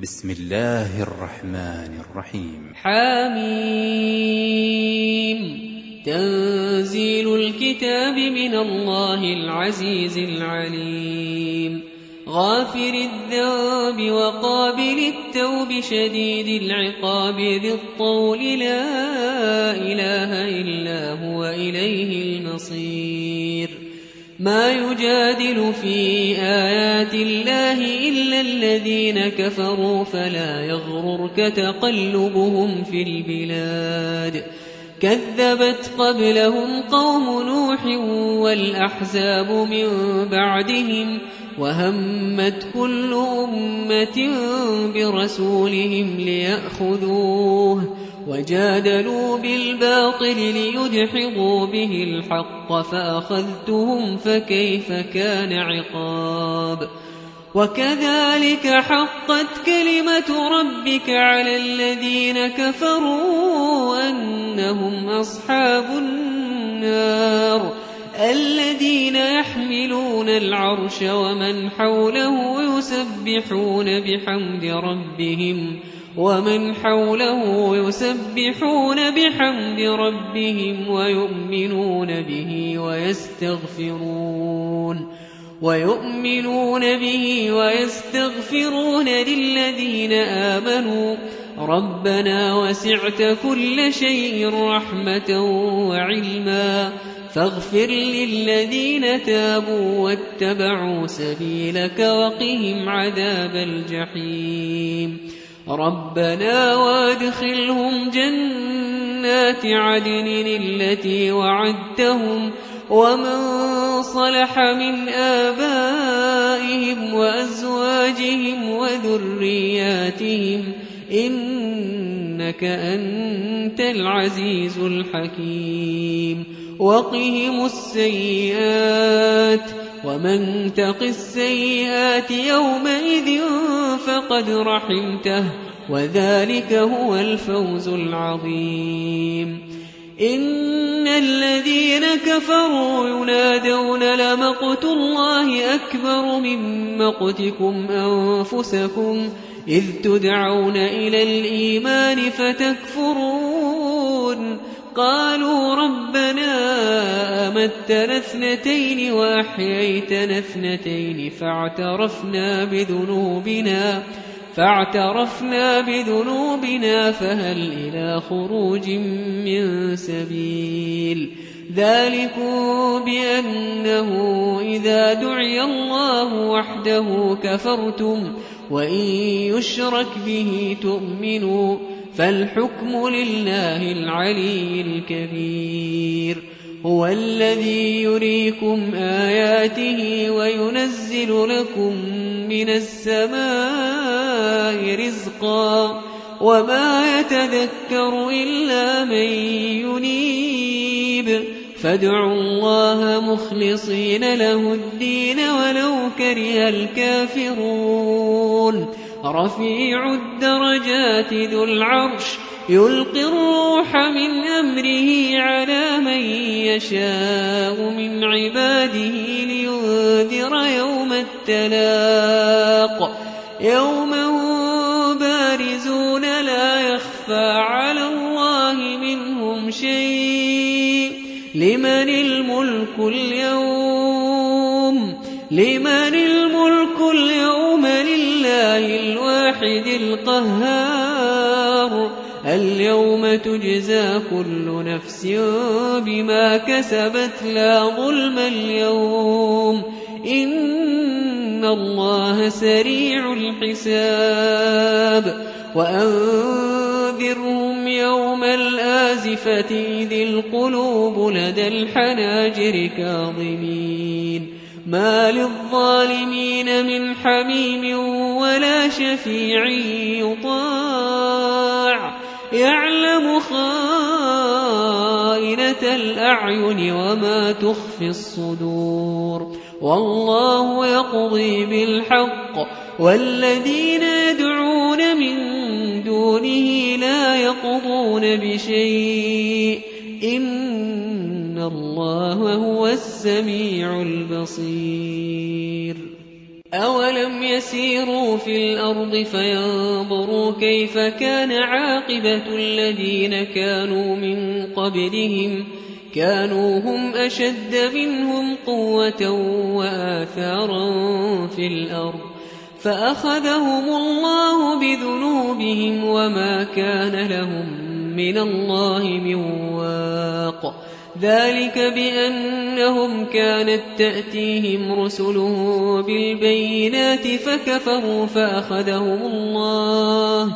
بسم الله الرحمن الرحيم. حميم. تنزيل الكتاب من الله العزيز العليم. غافر الذنب وقابل التوب شديد العقاب ذي الطول لا إله إلا هو إليه المصير. ما يجادل في آيات الله إلا الذين كفروا فلا يغررك تقلبهم في البلاد. كذبت قبلهم قوم نوح والأحزاب من بعدهم وهمت كل أمة برسولهم ليأخذوه وجادلوا بالباطل ليدحضوا به الحق فأخذتهم فكيف كان عقاب. وكذلك حقت كلمة ربك على الذين كفروا أنهم أصحاب النار الذين يحملون العرش ومن حوله يسبحون بحمد ربهم ويؤمنون به ويستغفرون للذين آمنوا ربنا وسعت كل شيء رحمة وعلما فاغفر للذين تابوا واتبعوا سبيلك وقهم عذاب الجحيم. ربنا وادخلهم جنات عدن التي وعدتهم ومن صلح من آبائهم وأزواجهم وذرياتهم إنك أنت العزيز الحكيم. وقهم السيئات ومن تق السيئات يومئذ فقد رحمته وذلك هو الفوز العظيم. إن الذين كفروا ينادون لمقت الله أكبر من مقتكم أنفسكم إذ تدعون إلى الإيمان فتكفرون. قالوا ربنا أمتنا اثنتين وأحييتنا اثنتين فاعترفنا بذنوبنا فهل إلى خروج من سبيل. ذلكم بأنه إذا دعي الله وحده كفرتم وإن يشرك به تؤمنوا فالحكم لله العلي الكبير. هو الذي يريكم آياته وينزل لكم من السماء رزقا وما يتذكر إلا من ينيب. فادعوا الله مخلصين له الدين ولو كره الكافرون. رفيع الدرجات ذو العرش يلقي الروح من أمره على من يشاء من عباده لينذر يوم التلاق يوم هم بارزون لا يخفى على الله منهم شيء. لمن الملك اليوم لله الواحد القهار. اليوم تجزى كل نفس بما كسبت لا ظلم اليوم إن الله سريع الحساب. وأنذرهم يوم الآزفة إذ القلوب لدى الحناجر كاظمين ما للظالمين من حميم ولا شفيع يطاع يعلم خائنة الأعين وما تخفي الصدور. والله يقضي بالحق والذين يدعون من دونه لا يقضون بشيء إن الله هو السميع البصير. أولم يسيروا في الأرض فينظروا كيف كان عاقبة الذين كانوا من قبلهم كانوا هم أشد منهم قوة وآثارا في الأرض فأخذهم الله بذنوبهم وما كان لهم من الله من واق ذلك بأنهم كانت تأتيهم رسلهم بالبينات فكفروا فأخذهم الله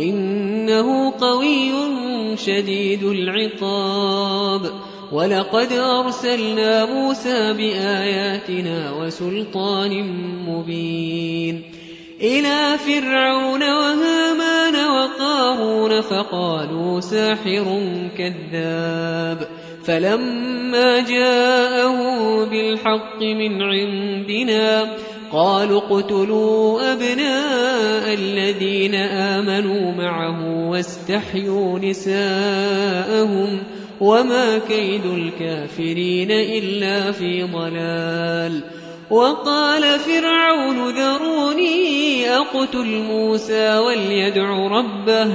إنه قوي شديد العقاب ولقد أرسلنا موسى بآياتنا وسلطان مبين إلى فرعون وهامان وقارون فقالوا ساحر كذاب فلما جاءهم بالحق من عندنا قالوا اقتلوا أبناء الذين آمنوا معه واستحيوا نساءهم وما كيد الكافرين إلا في ضلال وقال فرعون ذروني أقتل موسى وليدع ربه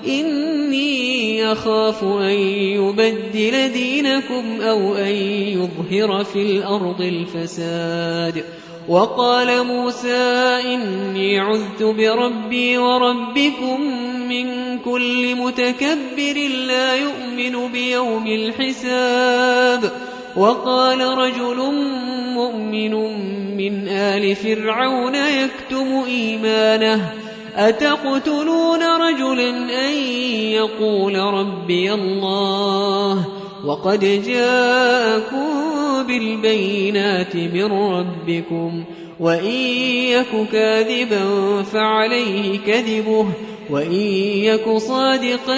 إني أخاف أن يبدل دينكم أو أن يظهر في الأرض الفساد وقال موسى إني عذت بربي وربكم من كل متكبر لا يؤمن بيوم الحساب وقال رجل مؤمن من آل فرعون يكتم إيمانه أتقتلون رجلا أن يقول ربي الله وقد جاءكم بالبينات من ربكم وإن يك كاذبا فعليه كذبه وإن يك صادقا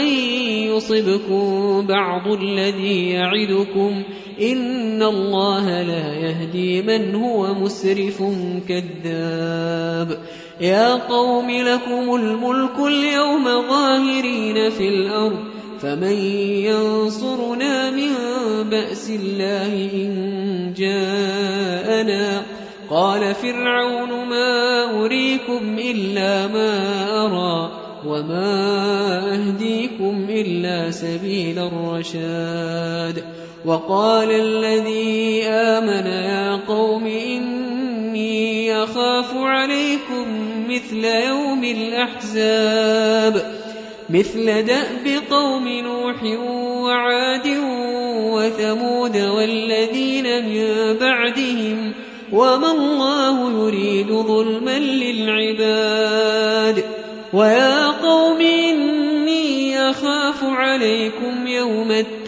يصبكم بعض الذي يعدكم إن الله لا يهدي من هو مسرف كذاب يا قوم لكم الملك اليوم ظاهرين في الأرض فمن ينصرنا من بأس الله إن جاءنا قال فرعون ما أريكم إلا ما أرى وما أهديكم إلا سبيل الرشاد وقال الذي آمن يا قوم إني أخاف عليكم مثل يوم الأحزاب مثل دأب قوم نوح وعاد وثمود والذين من بعدهم وما الله يريد ظلما للعباد ويا قوم إني أخاف عليكم يوم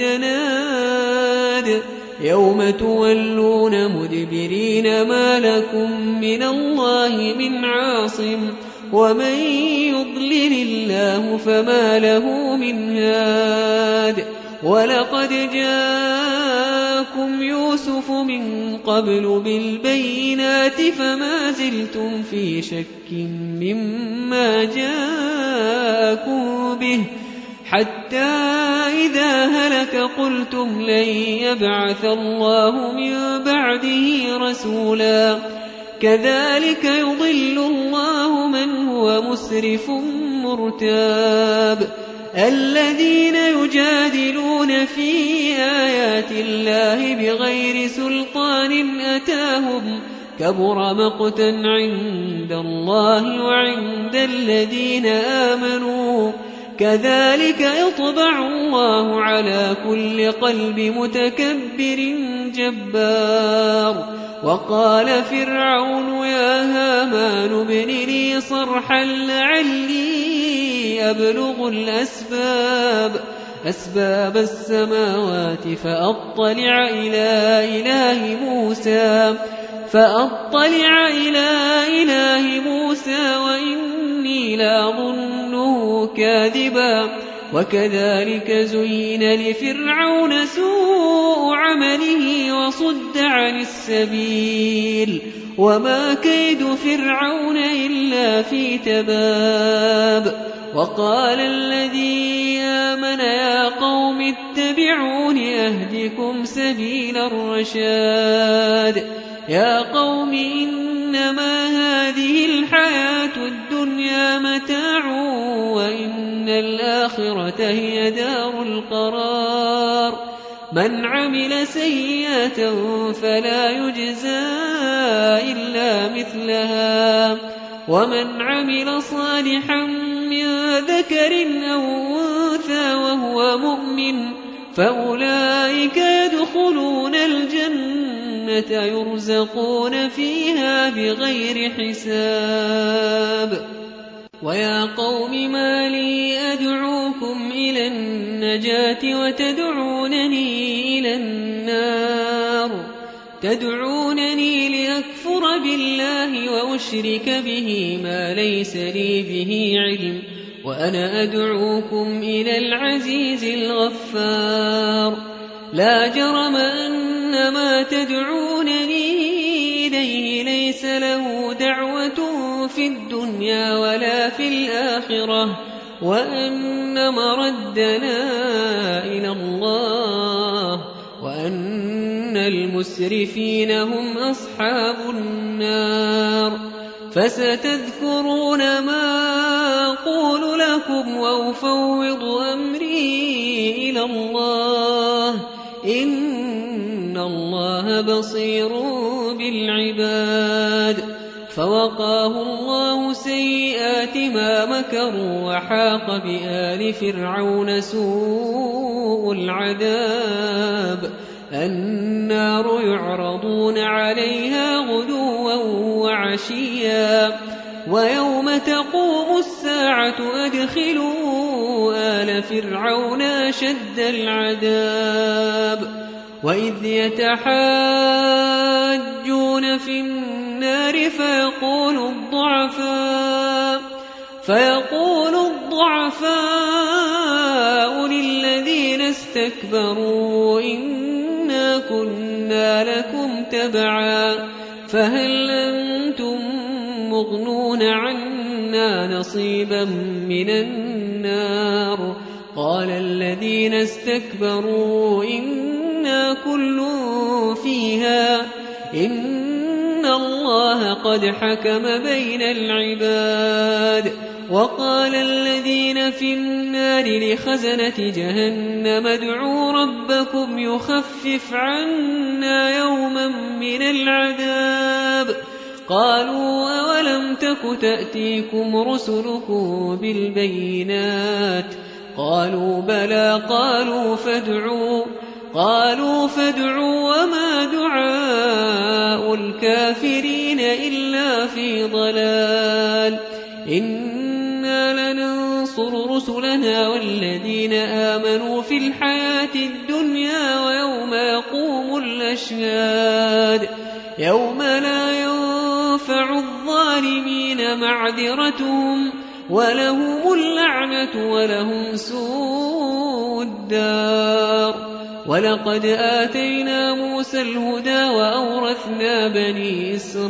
التناد يوم تولون مدبرين ما لكم من الله من عاصم ومن يضلل الله فما له من هاد ولقد جاءكم يوسف من قبل بالبينات فما زلتم في شك مما جاءكم به حتى إذا هلك قلتم لن يبعث الله من بعده رسولا كذلك يضل الله من هو مسرف مرتاب الذين يجادلون في آيات الله بغير سلطان أتاهم كبر مقتا عند الله وعند الذين آمنوا كذلك يطبع الله على كل قلب متكبر جبار وقال فرعون يا هامان ابن لي صرحا لعلي أبلغ أسباب السماوات فأطلع إلى إله موسى وإني لأظنه كاذبا وكذلك زين لفرعون سوء عمله وصد عن السبيل وما كيد فرعون إلا في تباب وقال الذي آمن يا قوم اتبعون أهدكم سبيل الرشاد يا قوم إنما هذه الحياة الدنيا متاع وإن الآخرة هي دار القرار من عمل سيئة فلا يجزى إلا مثلها ومن عمل صالحا من ذكر أو أنثى وهو مؤمن فأولئك يدخلون الجنة يرزقون فيها بغير حساب ويا قوم ما لي أدعوكم إلى النجاة وتدعونني إلى النار تدعونني لأكفر بالله وأشرك به ما ليس لي به علم وأنا أدعوكم إلى العزيز الغفار لا جرم أن ما تدعونني إليه ليس له دعوة في الدنيا ولا في الآخرة وأن مردنا إلى الله وأن المسرفين هم أصحاب النار فستذكرون ما أقول لكم وأفوض أمري إلى الله إن الله بصير بالعباد فوقاه الله سيئات ما مكروا وحاق بآل فرعون سوء العذاب النار يعرضون عليها غدوا وعشيا ويوم تقوم الساعة أدخلوا آل فرعون أشد العذاب وإذ يتحاجون في النار فيقول الضعفاء للذين استكبروا إنا كنا لكم تبعا فهل أنتم مغنون عنا نصيبا من النار قال الذين استكبروا إنا كل فيها إن الله قد حكم بين العباد وقال الذين في النار لخزنة جهنم ادعوا ربكم يخفف عنا يوما من العذاب قالوا أولم تك تأتيكم رسلكم بالبينات قالوا بلى قالوا فادعوا وما دعاء الكافرين إلا في ضلال إنا لننصر رسلنا والذين آمنوا في الحياة الدنيا ويوم يقوم الأشهاد يوم لا ينفع الظالمين معذرتهم ولهم اللعنة ولهم سوء الدار ولقد آتينا موسى الهدى وأورثنا بني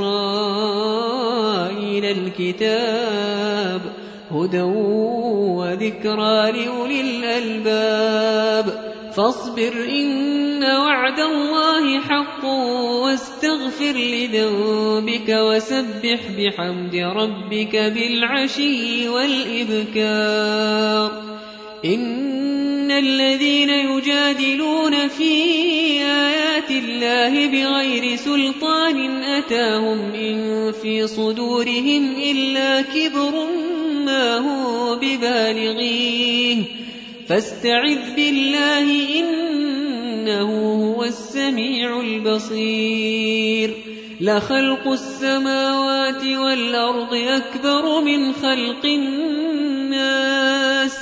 إسرائيل الكتاب هدى وذكرى لأولي الألباب فاصبر إن وعد الله حق واستغفر لذنبك وسبح بحمد ربك بالعشي والإبكار إن الذين يجادلون في آيات الله بغير سلطان أتاهم إن في صدورهم إلا كبر ما هو ببالغيه فاستعذ بالله إنه هو السميع البصير لخلق السماوات والأرض أكبر من خلق الناس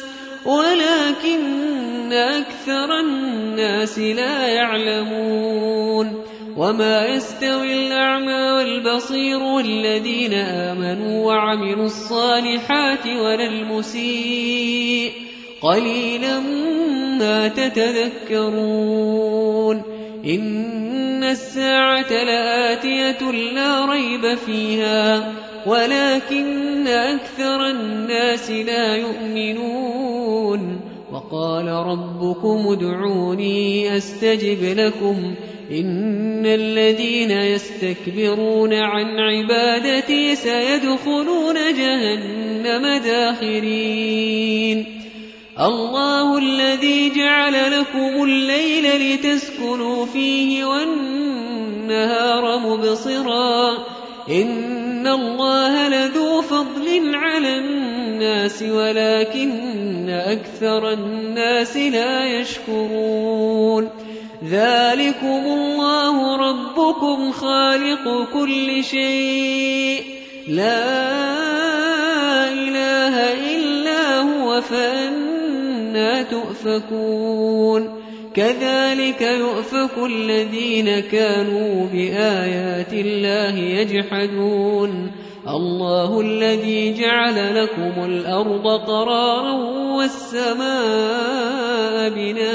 ولكن أكثر الناس لا يعلمون وما يستوي الأعمى والبصير والذين آمنوا وعملوا الصالحات ولا المسيء قليلا ما تتذكرون إن الساعة لآتية لا ريب فيها ولكن أكثر الناس لا يؤمنون وقال ربكم ادعوني أستجب لكم إن الذين يستكبرون عن عبادتي سيدخلون جهنم داخرين الله الذي جعل لكم الليل لتسكنوا فيه والنهار مبصرا إن الله لذو فضل على الناس ولكن أكثر الناس لا يشكرون ذلكم الله ربكم خالق كل شيء لا إله إلا هو فأنى تؤفكون كذلك يؤفك الذين كانوا بآيات الله يجحدون الله الذي جعل لكم الأرض قرارا والسماء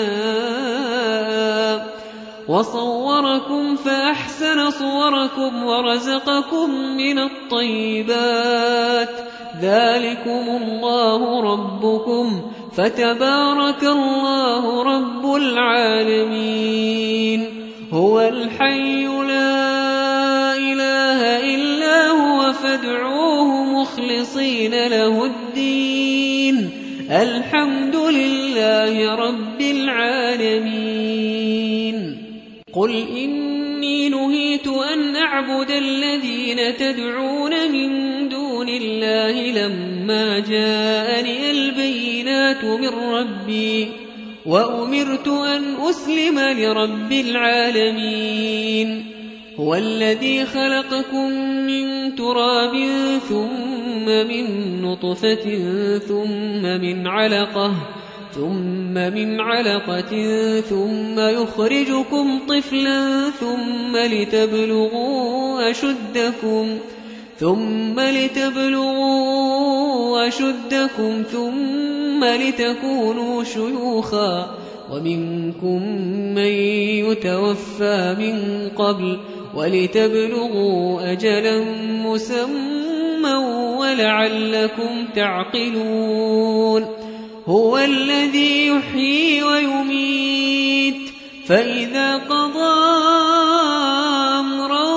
بناء وصوركم فأحسن صوركم ورزقكم من الطيبات ذلكم الله ربكم فتبارك الله رب العالمين هو الحي لا إله إلا هو فادعوه مخلصين له الدين الحمد لله رب العالمين قل إني نهيت أن أعبد الذين تدعون من دون الله لما جاءني البينات من ربي وأمرت أن أسلم لرب العالمين هو الذي خلقكم من تراب ثم من نطفة ثم من علقة ثم يخرجكم طفلا ثم لتبلغوا أشدكم ثم لتكونوا شيوخا ومنكم من يتوفى من قبل ولتبلغوا أجلا مسمى ولعلكم تعقلون هو الذي يحيي ويميت فإذا قضى أمرا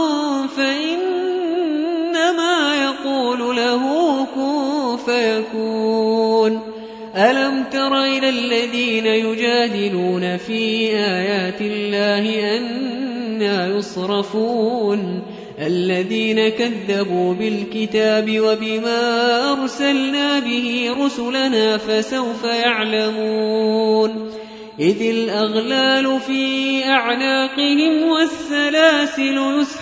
فإنما يقول له كن فيكون ألم تر إلى الذين يجادلون في آيات الله أنى يصرفون الذين كذبوا بالكتاب وبما أرسلنا به رسلنا فسوف يعلمون إذ الأغلال في أعناقهم والسلاسل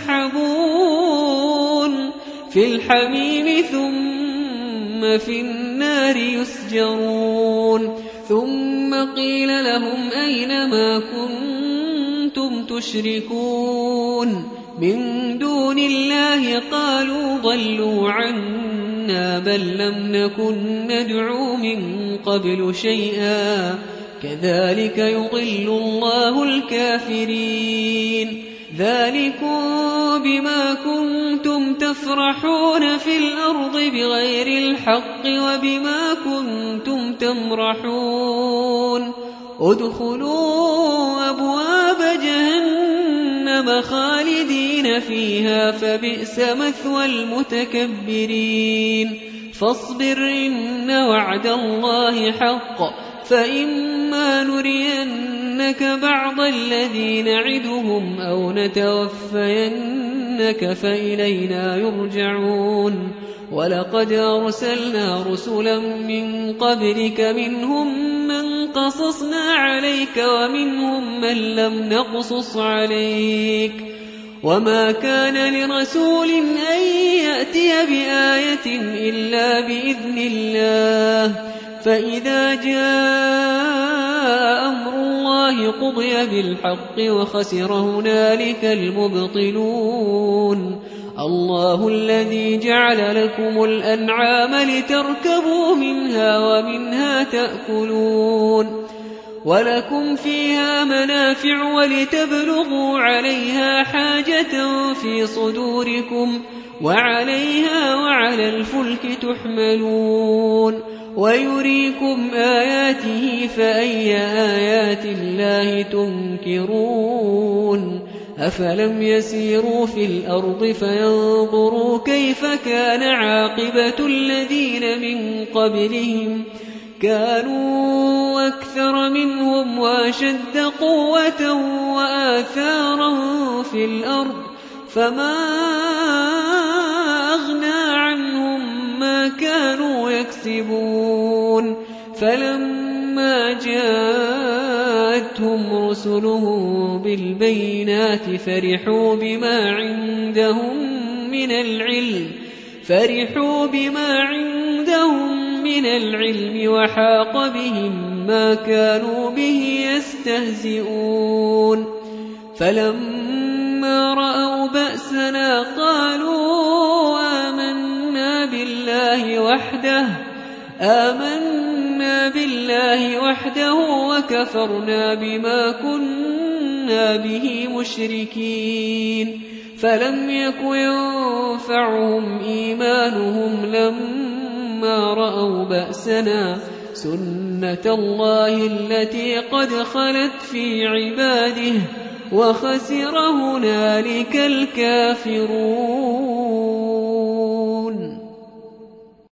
يسحبون في الحميم ثم في النار يسجرون ثم قيل لهم أين ما كنتم تشركون من دون الله قالوا ضلوا عنا بل لم نكن ندعو من قبل شيئا كذلك يضل الله الكافرين ذلكم بما كنتم تفرحون في الأرض بغير الحق وبما كنتم تمرحون ادخلوا أبواب جهنم خالدين فيها فبئس مثوى المتكبرين فاصبر إن وعد الله حق فإما نرينك بعض الذي نعدهم أو نتوفينك فإلينا يرجعون ولقد أرسلنا رسلا من قبلك منهم من قصصنا عليك ومنهم من لم نقصص عليك وما كان لرسول أن يأتي بآية إلا بإذن الله فإذا جاء أمر الله قضي بالحق وخسر هنالك المبطلون الله الذي جعل لكم الأنعام لتركبوا منها ومنها تأكلون ولكم فيها منافع ولتبلغوا عليها حاجة في صدوركم وعليها وعلى الفلك تحملون ويريكم آياته فأي آيات الله تنكرون أفلم يسيروا في الأرض فينظروا كيف كان عاقبة الذين من قبلهم كانوا أكثر منهم وأشد قوة وآثارا في الأرض فما أغنى عنهم ما كانوا يكسبون فلما جاءتهم رسلهم بالبينات فرحوا بما عندهم من العلم وحاق بهم ما كانوا به يستهزئون فلما رأوا بأسنا قالوا آمنا بالله وحده وكفرنا بما كنا به مشركين فلم يك ينفعهم إيمانهم لما رأوا بأسنا سنة الله التي قد خلت في عباده وخسر هنالك الكافرون.